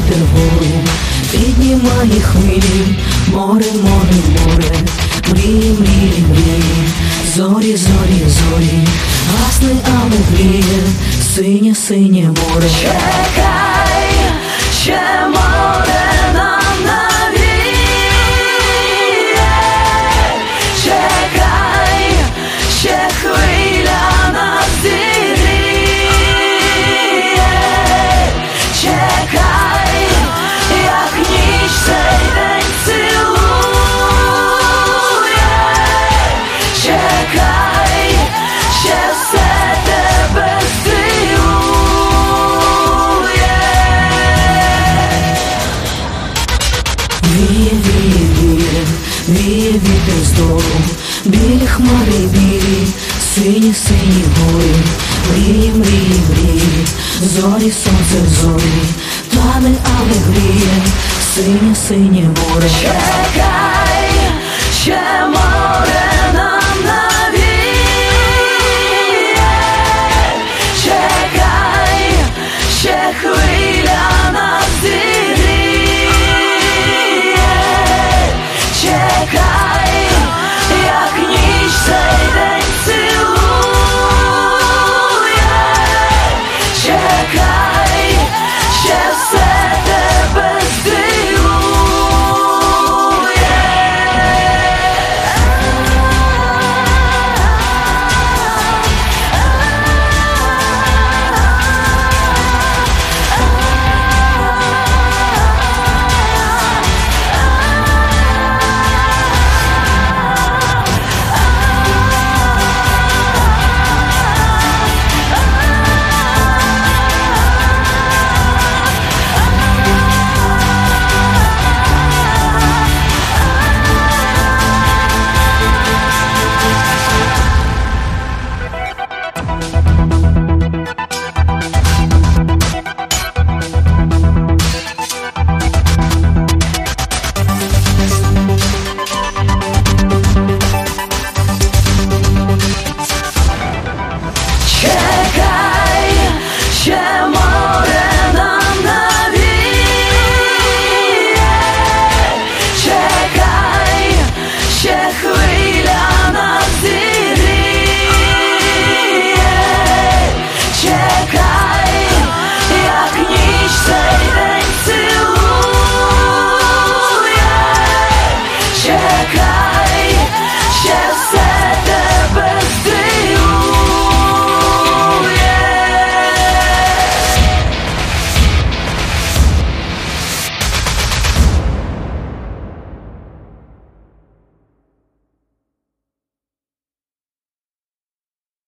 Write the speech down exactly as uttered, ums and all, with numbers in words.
вітер вгору піднімає хвилі, море, море, море, мрії, мрії, мрії, зорі, зорі, зорі, гасне, але гріє, синє, синє море. Чекай, ще море нам навіє, чекай, ще хвиля нас зігріє, чекай, як ніч цей день цілує, чекай, ще все тебе здивує. Віє, віє, віє, віє вітер з дому, білі хмари білі, сині, сині гори, мрії, мрії, мрії, зорі, сонце, зорі, плани, але гріє, синє, синє море. Чекай, ще